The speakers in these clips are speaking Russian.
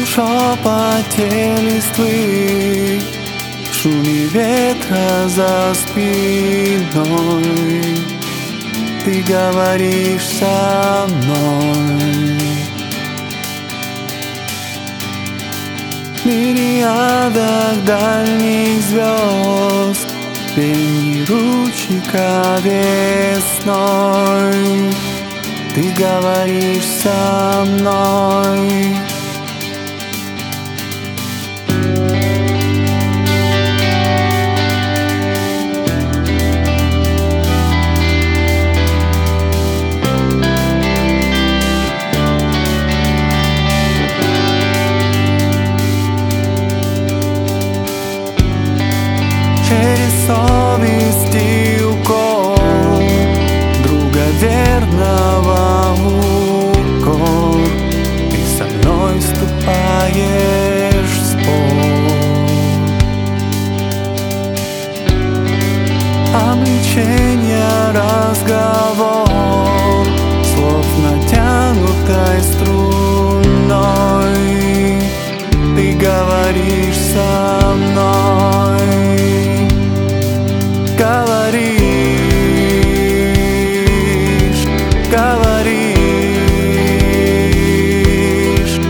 шепоте листвы, в шуме ветра за спиной ты говоришь со мной. В мириадах дальних звезд, в пении ручейка весной ты говоришь со мной. Через совесть и укор, друга верного укор, ты со мной вступаешь в спор. Обличение, разговор, слов натянутой струной, ты говоришь со мной. Говоришь, говоришь,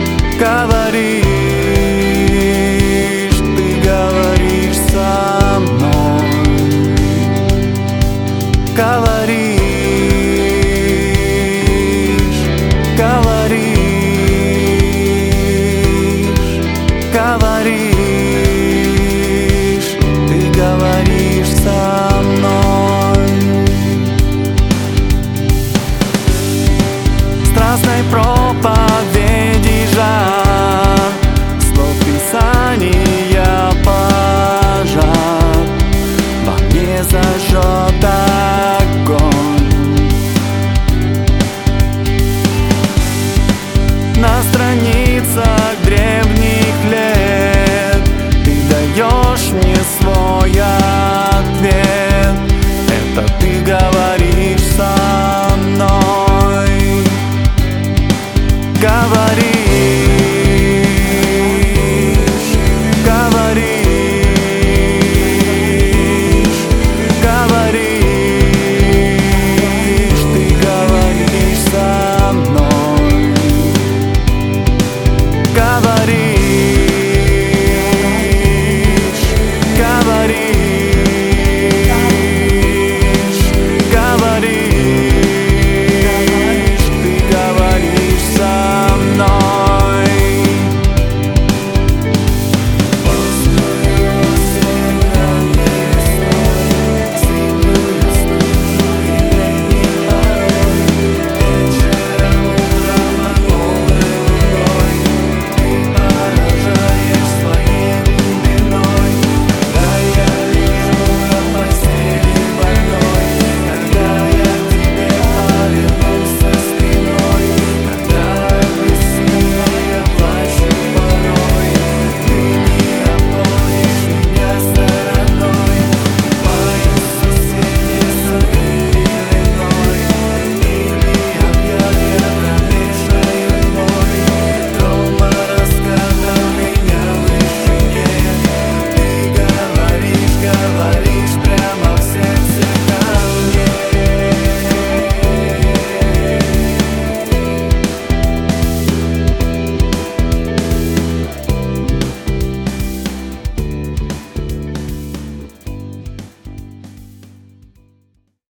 говоришь, ты говоришь со мной. Говоришь.